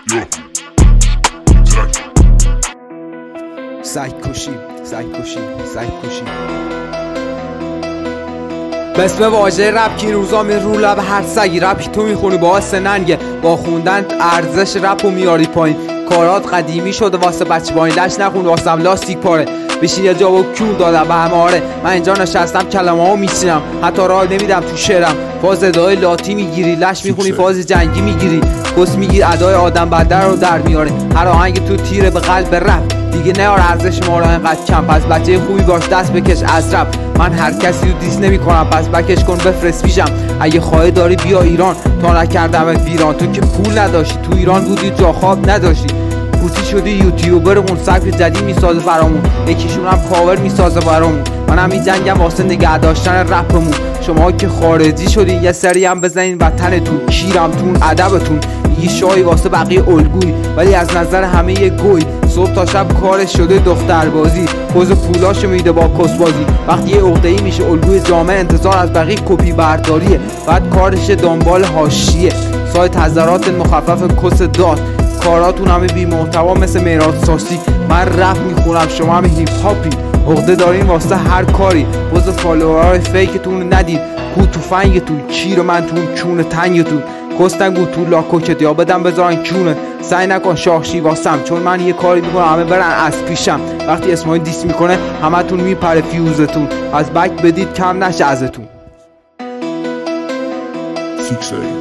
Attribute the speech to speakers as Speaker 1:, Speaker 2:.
Speaker 1: سگ کشی به اسم واژه رپ که این روزا می رو لب هر سگی. رپی تو میخونی با سننگه، با خوندن ارزش رپو میاری پایین. کارات قدیمی شده واسه بچه با این لش نخون واسم لاستیک پاره. بشین یه جا با کون دادم به همه آره. من اینجا نشستم کلمه ها میچینم، حتی راه نمیدم تو شعرم. فاز ادای لاتی میگیری، لش میخونی فاز جنگی میگیری. کس میگیر ادای آدم بدر رو در میاره. هر آهنگ تو تیره به قلب رپ دیگه نیار ارزش ما رو اینقدر کم. پس بچه خوبی باش دست بکش از رپ. من هر کسی رو دیس نمی کنم، پس بکش کن بفرست پیشم. اگه خواهی داری بیا ایران تا نکردمت ویران. تو که پول نداشتی تو ایران بودی جا خواب نداشتی، پوتی شدی یوتیوبرمون سبک جدید میسازه برامون. یکیشون هم کاور میسازه برامون. منم این جنگم واسه نگه داشتن رپمون. شما که خارجی شدین یه سری هم بزنین وطنتون. کیرمتون ادبتون میگی شایی واسه بقیه الگوی، ولی از نظر همه یه گوی. صبح تا شب کارش شده دختربازی، پوز پولاشو میده با کسبازی. وقتی یه عقده‌ای میشه الگوی جامعه انتظار از بقیه کپی برداریه. بعد کارش دنبال حاشیه، سایت حضرات مخفف کس داد. کاراتون همه بی محتوا مثل میراد ساسی. من رپ میخونم شما همه هیپ هاپی. عقده دارین واسه هر کاری، پوز فالوورهای فیکتون ندید. کو تو فنگتون کیر من تو چون تنگتون. کستنگو تو لاکوکت یا بدم بذارن کونه. سعی نکن شاخشی واسم، چون من یه کاری میکنم همه برن از پیشم. وقتی اسمای دیس میکنه همه تون میپره فیوزتون. از بک بدید کم نشه ازتون.